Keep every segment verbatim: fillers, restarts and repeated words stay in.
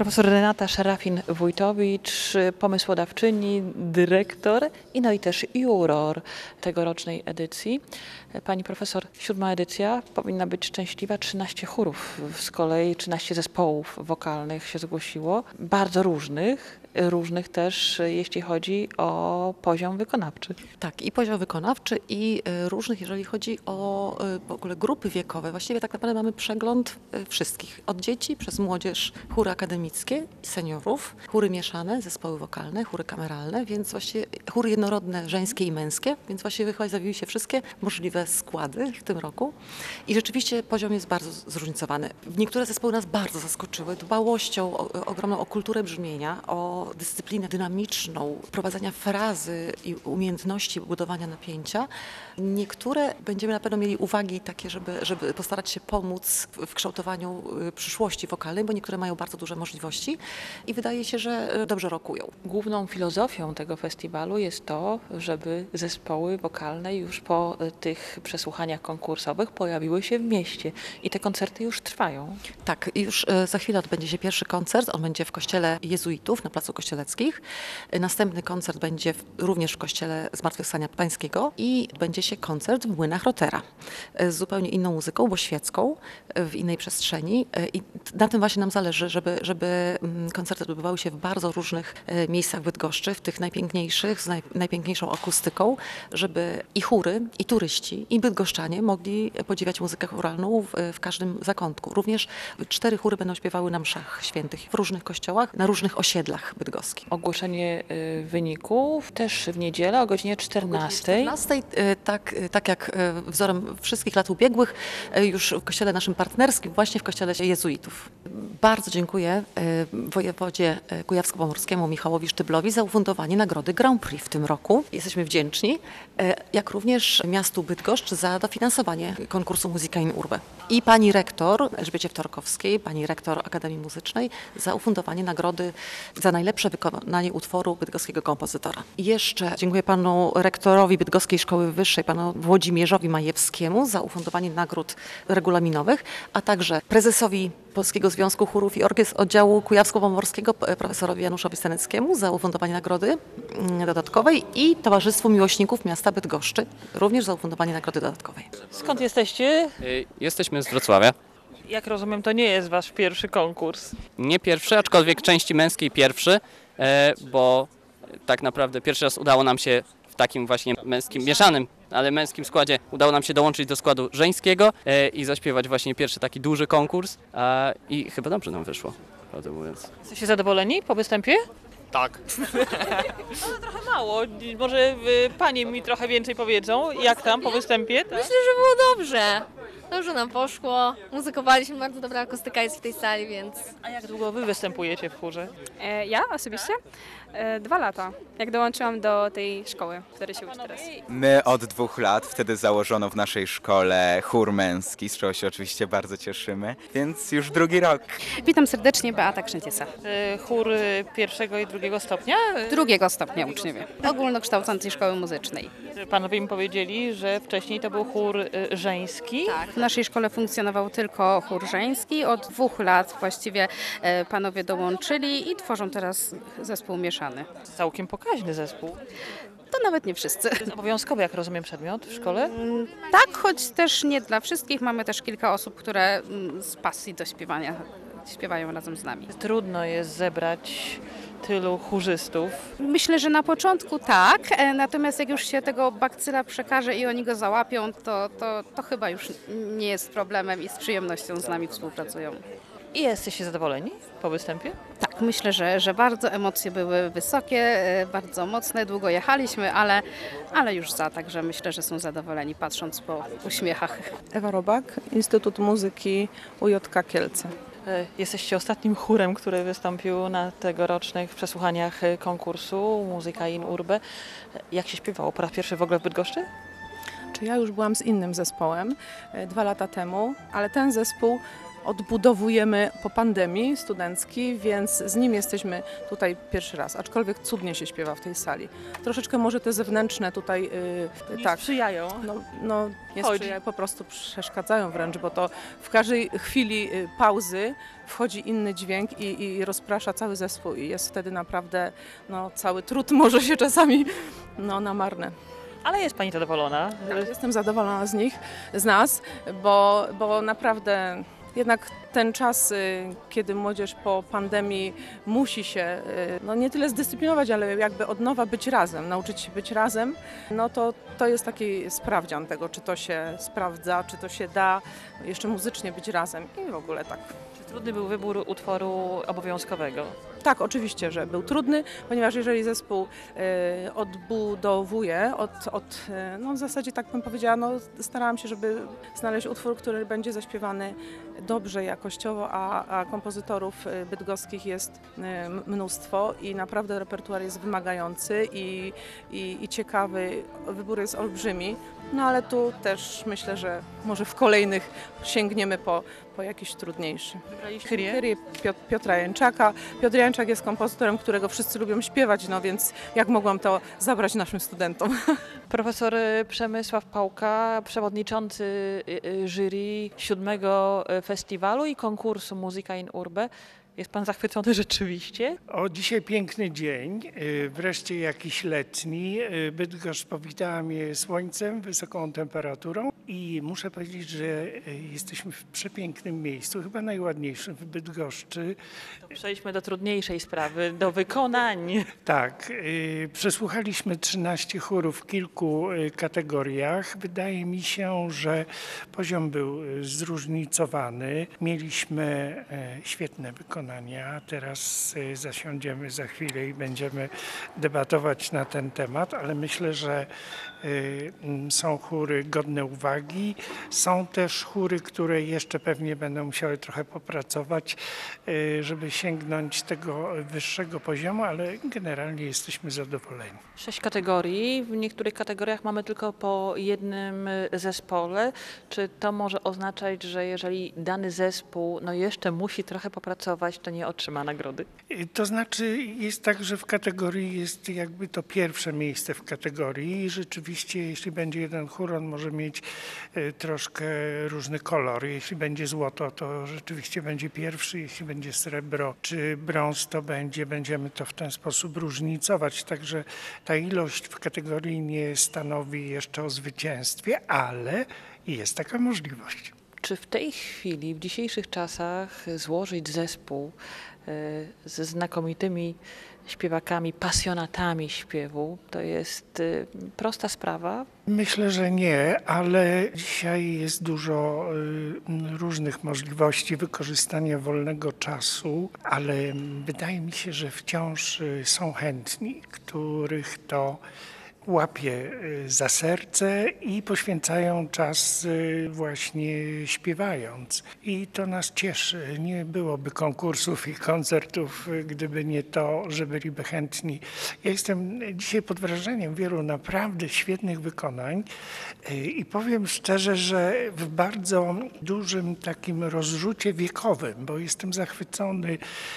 Profesor Renata Szarafin-Wójtowicz, pomysłodawczyni, dyrektor i no i też juror tegorocznej edycji. Pani profesor, siódma edycja powinna być szczęśliwa. trzynaście chórów z kolei, trzynaście zespołów wokalnych się zgłosiło, bardzo różnych. Różnych też, jeśli chodzi o poziom wykonawczy. Tak, i poziom wykonawczy, i różnych, jeżeli chodzi o w ogóle grupy wiekowe. Właściwie tak naprawdę mamy przegląd wszystkich. Od dzieci przez młodzież, chóry akademickie, seniorów, chóry mieszane, zespoły wokalne, chóry kameralne, więc właściwie chóry jednorodne, żeńskie i męskie, więc właściwie chyba zawiły się wszystkie możliwe składy w tym roku. I rzeczywiście poziom jest bardzo zróżnicowany. Niektóre zespoły nas bardzo zaskoczyły dbałością o, ogromną o kulturę brzmienia, o dyscyplinę dynamiczną, prowadzenia frazy i umiejętności budowania napięcia. Niektóre będziemy na pewno mieli uwagi takie, żeby, żeby postarać się pomóc w kształtowaniu przyszłości wokalnej, bo niektóre mają bardzo duże możliwości i wydaje się, że dobrze rokują. Główną filozofią tego festiwalu jest to, żeby zespoły wokalne już po tych przesłuchaniach konkursowych pojawiły się w mieście i te koncerty już trwają. Tak, już za chwilę odbędzie się pierwszy koncert, on będzie w kościele jezuitów na Placu Kościeleckich. Następny koncert będzie w, również w kościele Zmartwychwstania Pańskiego i będzie się koncert w Młynach Rotera z zupełnie inną muzyką, bo świecką, w innej przestrzeni i na tym właśnie nam zależy, żeby, żeby koncerty odbywały się w bardzo różnych miejscach Bydgoszczy, w tych najpiękniejszych, z naj, najpiękniejszą akustyką, żeby i chóry, i turyści, i bydgoszczanie mogli podziwiać muzykę chóralną w, w każdym zakątku. Również cztery chóry będą śpiewały na mszach świętych w różnych kościołach, na różnych osiedlach bydgoskich. Ogłoszenie y, wyników też w niedzielę o godzinie czternastej. O godzinie czternastej, tak, tak jak wzorem wszystkich lat ubiegłych, już w kościele naszym partnerskim, właśnie w kościele jezuitów. Bardzo dziękuję wojewodzie kujawsko-pomorskiemu Michałowi Sztyblowi za ufundowanie nagrody Grand Prix w tym roku. Jesteśmy wdzięczni, jak również miastu Bydgoszcz za dofinansowanie konkursu Musica in Urbe. I pani rektor Elżbiecie Wtorkowskiej, pani rektor Akademii Muzycznej za ufundowanie nagrody za najlepsze wykonanie utworu bydgoskiego kompozytora. I jeszcze dziękuję panu rektorowi Bydgoskiej Szkoły Wyższej, panu Włodzimierzowi Majewskiemu za ufundowanie nagród regulaminowych, a także prezesowi Polskiego Związku Chórów i Orkiestr Oddziału Kujawsko-Pomorskiego, profesorowi Januszowi Staneckiemu za ufundowanie nagrody dodatkowej i Towarzystwu Miłośników Miasta Bydgoszczy również za ufundowanie nagrody dodatkowej. Skąd jesteście? Jesteśmy z Wrocławia. Jak rozumiem, to nie jest wasz pierwszy konkurs. Nie pierwszy, aczkolwiek części męskiej pierwszy, bo tak naprawdę pierwszy raz udało nam się w takim właśnie męskim, mieszanym, ale męskim składzie udało nam się dołączyć do składu żeńskiego i zaśpiewać właśnie pierwszy taki duży konkurs i chyba dobrze nam wyszło, prawdę mówiąc. Jesteście zadowoleni po występie? Tak. No, trochę mało. Może panie mi trochę więcej powiedzą, jak tam po występie? Tak? Myślę, że było dobrze. Dobrze nam poszło. Muzykowaliśmy, bardzo dobra akustyka jest w tej sali, więc... A jak długo wy występujecie w chórze? E, ja osobiście? E, dwa lata, jak dołączyłam do tej szkoły, w której się uczę teraz. My od dwóch lat, wtedy założono w naszej szkole chór męski, z czego się oczywiście bardzo cieszymy, więc już drugi rok. Witam serdecznie, Beata Krzęciesa. E, chór pierwszego i drugiego stopnia? Drugiego stopnia uczniowie, ogólnokształcącej szkoły muzycznej. Panowie mi powiedzieli, że wcześniej to był chór e, żeński. Tak, w naszej szkole funkcjonował tylko chór żeński. Od dwóch lat właściwie e, panowie dołączyli i tworzą teraz zespół mieszany. Całkiem pokaźny zespół. To nawet nie wszyscy. Obowiązkowy, jak rozumiem, przedmiot w szkole? Tak, choć też nie dla wszystkich. Mamy też kilka osób, które z pasji do śpiewania śpiewają razem z nami. Trudno jest zebrać tylu chórzystów. Myślę, że na początku tak, natomiast jak już się tego bakcyla przekaże i oni go załapią, to, to, to chyba już nie jest problemem i z przyjemnością z nami współpracują. I jesteście zadowoleni po występie? Tak, myślę, że, że bardzo emocje były wysokie, bardzo mocne, długo jechaliśmy, ale, ale już za, także myślę, że są zadowoleni patrząc po uśmiechach. Ewa Robak, Instytut Muzyki U J K Kielce. Jesteście ostatnim chórem, który wystąpił na tegorocznych przesłuchaniach konkursu Musica in Urbe. Jak się śpiewało? Po raz pierwszy w ogóle w Bydgoszczy? Czy ja już byłam z innym zespołem dwa lata temu, ale ten zespół odbudowujemy po pandemii studencki, więc z nim jesteśmy tutaj pierwszy raz, aczkolwiek cudnie się śpiewa w tej sali. Troszeczkę może te zewnętrzne tutaj yy, Nie tak, sprzyjają. no, no nie Chodzi. sprzyjają, po prostu przeszkadzają wręcz, bo to w każdej chwili y, pauzy wchodzi inny dźwięk i, i rozprasza cały zespół i jest wtedy naprawdę no, cały trud może się czasami no, na marne. Ale jest Pani zadowolona. Tak, jestem zadowolona z nich, z nas, bo, bo naprawdę jednak ten czas, y, kiedy młodzież po pandemii musi się y, no nie tyle zdyscyplinować, ale jakby od nowa być razem, nauczyć się być razem, no to to jest taki sprawdzian tego, czy to się sprawdza, czy to się da jeszcze muzycznie być razem i w ogóle tak. Czy trudny był wybór utworu obowiązkowego? Tak, oczywiście, że był trudny, ponieważ jeżeli zespół y, odbudowuje, od, od, y, no w zasadzie tak bym powiedziała, no starałam się, żeby znaleźć utwór, który będzie zaśpiewany dobrze, jakościowo, a, a kompozytorów y, bydgoskich jest y, mnóstwo i naprawdę repertuar jest wymagający i, i, i ciekawy, wybór jest olbrzymi, no ale tu też myślę, że może w kolejnych sięgniemy po, po jakiś trudniejszy. Wybraliście Kyrie, Kyrie? Piot- Piotra Jęczaka. Piotr Jęczak jest kompozytorem, którego wszyscy lubią śpiewać, no więc jak mogłam to zabrać naszym studentom? Profesor Przemysław Pałka, przewodniczący y, y, jury siódmego festiwalu i konkursu Musica in Urbe. Jest Pan zachwycony rzeczywiście? O, dzisiaj piękny dzień, y, wreszcie jakiś letni. Y, Bydgoszcz powitała mnie słońcem, wysoką temperaturą i muszę powiedzieć, że y, jesteśmy w przepięknym miejscu, chyba najładniejszym w Bydgoszczy. To przejdźmy do trudniejszej sprawy, do wykonań. Tak, y, przesłuchaliśmy trzynaście chórów w kilku y, kategoriach. Wydaje mi się, że poziom był y, zróżnicowany. Mieliśmy y, świetne wykonania. Teraz y, zasiądziemy za chwilę i będziemy debatować na ten temat, ale myślę, że y, są chóry godne uwagi. Są też chóry, które jeszcze pewnie będą musiały trochę popracować, y, żeby sięgnąć tego wyższego poziomu, ale generalnie jesteśmy zadowoleni. Sześć kategorii. W niektórych kategoriach mamy tylko po jednym zespole. Czy to może oznaczać, że jeżeli dany zespół no jeszcze musi trochę popracować, to nie otrzyma nagrody? Y, To znaczy jest tak, że w kategorii jest jakby to pierwsze miejsce w kategorii i rzeczywiście jeśli będzie jeden chór, on może mieć y, troszkę różny kolor. Jeśli będzie złoto, to rzeczywiście będzie pierwszy, jeśli będzie srebro czy brąz, to będzie, będziemy to w ten sposób różnicować. Także ta ilość w kategorii nie stanowi jeszcze o zwycięstwie, ale jest taka możliwość. Czy w tej chwili, w dzisiejszych czasach złożyć zespół e, ze znakomitymi śpiewakami, pasjonatami śpiewu, to jest e, prosta sprawa? Myślę, że nie, ale dzisiaj jest dużo y, różnych możliwości wykorzystania wolnego czasu, ale wydaje mi się, że wciąż y, są chętni, których to łapie y, za serce i poświęcają czas y, właśnie śpiewając. I to nas cieszy. Nie byłoby konkursów i koncertów, y, gdyby nie to, że byliby chętni. Ja jestem dzisiaj pod wrażeniem wielu naprawdę świetnych wykonań y, i powiem szczerze, że w bardzo dużym takim rozrzucie wiekowym, bo jestem zachwycony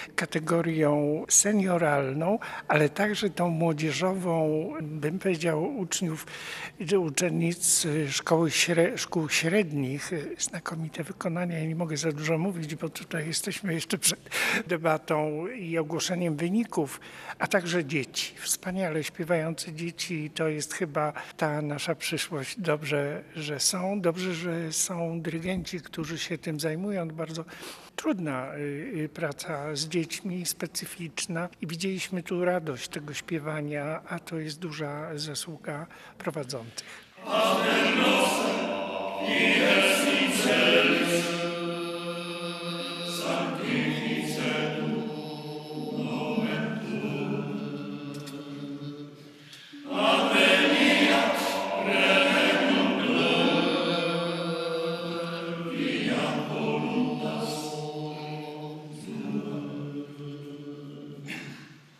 kategorią senioralną, ale także tą młodzieżową, bym powiedział, uczniów, uczennic szkoły, szkół średnich, znakomite wykonania. Ja nie mogę za dużo mówić, bo tutaj jesteśmy jeszcze przed debatą i ogłoszeniem wyników, a także dzieci. Wspaniale śpiewające dzieci, to jest chyba ta nasza przyszłość. Dobrze, że są, dobrze, że są dyrygenci, którzy się tym zajmują. Bardzo trudna praca z dziećmi, specyficzna i widzieliśmy tu radość tego śpiewania, a to jest duża zasługa prowadzących.